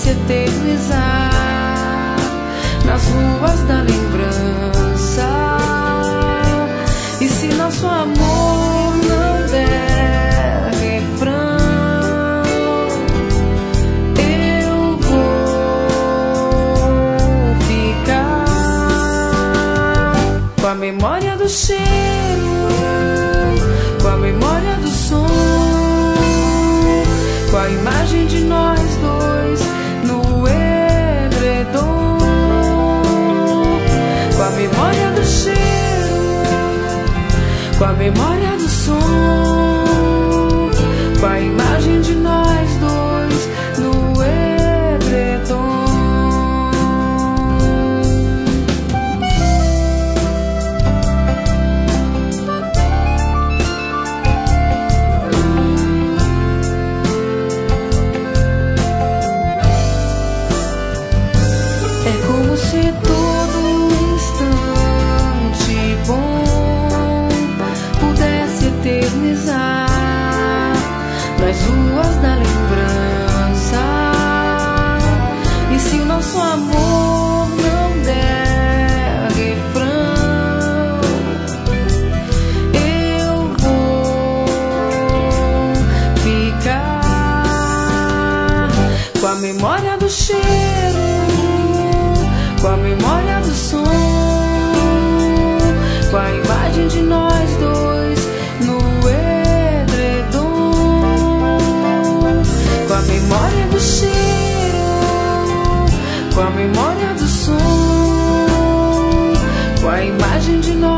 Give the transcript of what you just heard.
pudesse eternizar nas ruas da lembrança. E se nosso amor não der refrão, eu vou ficar com a memória do cheiro, com a memória do som, com a imagem de nós dois no edredom, com a memória do cheiro, com a memória do som, com a imagem de nós dois no edredom. É como se todo instante bom pudesse eternizar nas ruas da lembrança. E se o nosso amor não der refrão, eu vou ficar com a memória do cheiro, com a memória do som, com a imagem de nós dois no edredom, com a memória do cheiro, com a memória do som, com a imagem de nós